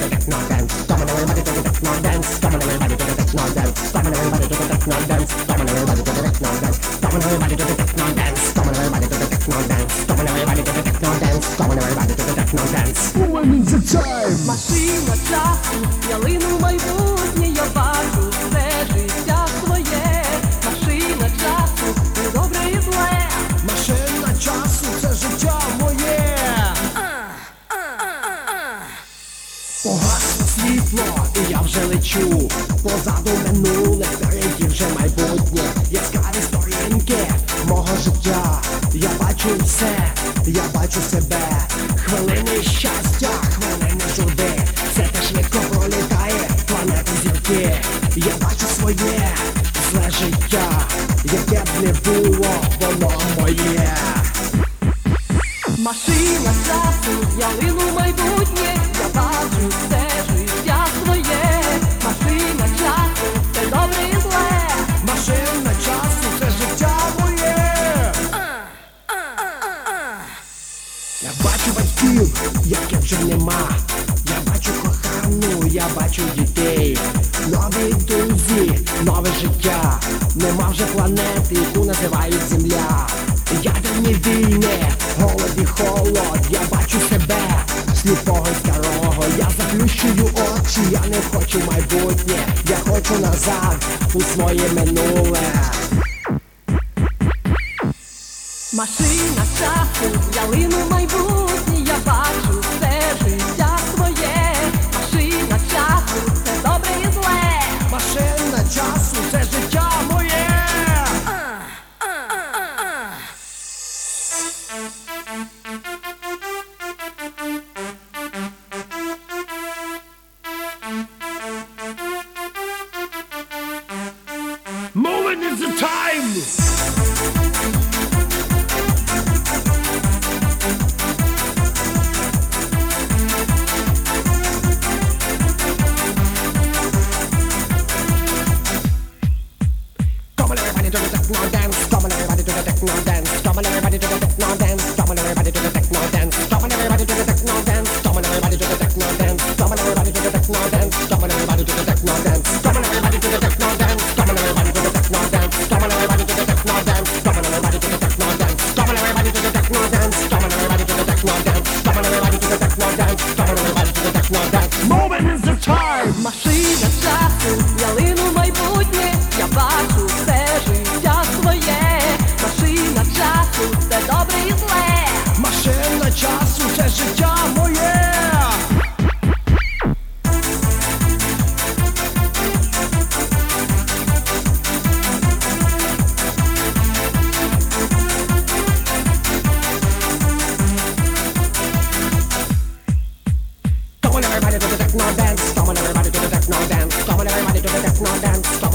the techno dance. Come on everybody to the techno dance. Come on everybody to the techno dance. Come on everybody to the techno dance. Come on everybody to the techno dance. Come on everybody to the techno dance. Come on everybody to the techno dance. Come on everybody to the techno dance. Come on everybody to the techno dance. When is the time? Машина часу, ялину майбутнє, я бачу все життя своє. Машина часу, і добре і зле. Машина часу, це життя моє. Погасло світло, і я вже лечу. Позаду минуле, впереді вже майбутнє. Яскраві сторінки мого життя. Я бачу все, я бачу себе. Хвилини щастя, хвилини журби. Це те швидко пролітає, планети зірки. Я бачу своє зле життя, яке б не було, воно моє. Машина часу, ялину майбутнє, я бачу все життя своє. Машина часу, це добре і зле. Машина часу, це життя моє. Я бачу батьків, яких вже нема. Я бачу кохану, я бачу дітей. Нові друзі, нове життя. Нема вже планети, яку називають Земля. Ядерні війни, голод і холод. Я бачу себе, сліпого і старого. Я заплющую очі, я не хочу майбутнє. Я хочу назад, у своє минуле. Машина часу, ялину майбутнє, я бачу все життя своє. Машина часу, це добре і зле. Машина часу, це життя моє. Moving is the time. Come on everybody to the techno dance. Come on everybody to the techno dance. Come on everybody to the techno dance. Come on everybody to the techno dance. Come on everybody to the techno dance. Come on everybody to the techno dance. Come on everybody to the techno dance. Come on everybody to the techno dance. Come on everybody to the techno dance. Come on everybody to the techno dance. Come on everybody to the techno dance. Come on everybody to the techno dance. Come on everybody to the techno dance. Come on everybody to the techno dance. Come on everybody to the techno dance. Come on everybody to the techno dance. Moment is the time. Машина часу, ялину майбутнє, я бачу все життя своє. Машина часу, це добре і зле. Машина часу, це життя моє. Come on everybody to the techno dance. Come on everybody to the techno dance. Come on everybody to the techno dance.